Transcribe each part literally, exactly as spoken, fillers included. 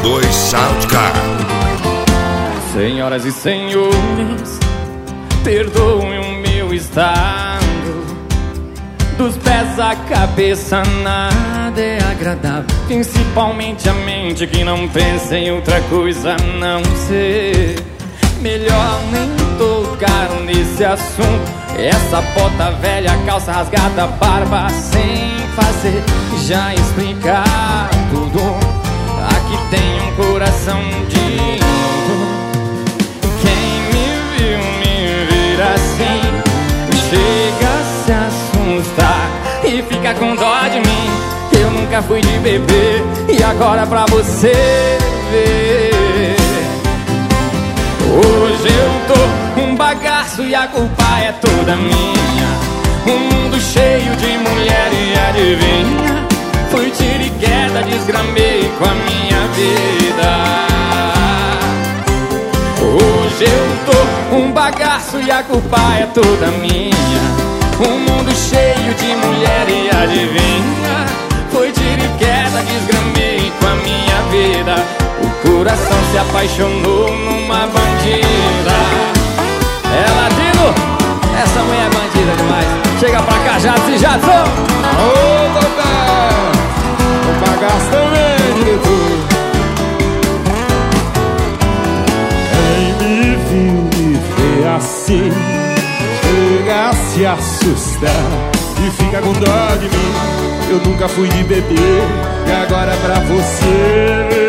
dois Soundcard. Senhoras e senhores, perdoem o meu estado. Dos pés à cabeça nada é agradável, principalmente a mente que não pensa em outra coisa a não ser. Melhor nem tocar nesse assunto. Essa bota velha, calça rasgada, barba sem fazer. Já explicar tudo. Aqui tem um coração de novo. Quem me viu me vir assim chega a se assustar e fica com dó de mim. Eu nunca fui de beber e agora pra você ver. Hoje eu tô um bagaço e a culpa é toda minha. Um mundo cheio de mulher e adivinha, fui tiro e queda, desgramei com a minha vida. Hoje eu tô um bagaço e a culpa é toda minha. Um mundo cheio de mulher e adivinha, foi tiro e queda, desgramei com a minha vida. O coração se apaixonou numa bandida. Ela digo, essa mulher é bandida demais. Chega pra cá, Jadson e Jadson. Ô, Topé, o bagaço também, diretor. Quem me viu me vê assim chega a se assustar e fica com dó de mim. Eu nunca fui de beber e agora é pra você.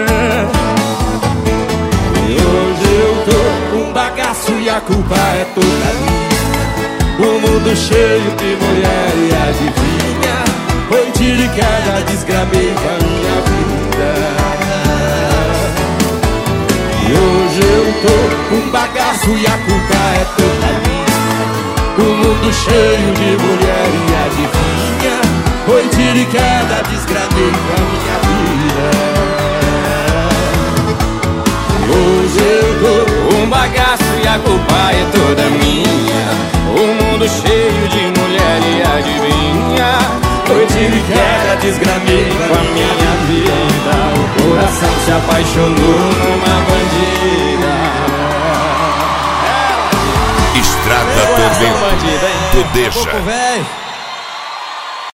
E hoje eu tô um bagaço e a culpa é toda minha. Um mundo cheio de mulher e adivinha, foi tiro e queda, desgramei com a minha vida. E hoje eu tô um bagaço e a culpa é toda minha. Um mundo cheio de mulher e adivinha, foi tiro e queda, desgramei com a minha vida. E hoje eu tô um bagaço e a culpa é toda minha. Um mundo cheio de mulher e adivinha, foi tiro e queda, desgramei com a minha vida. O coração se apaixonou numa bandida. Estrada Tormento do Deixa.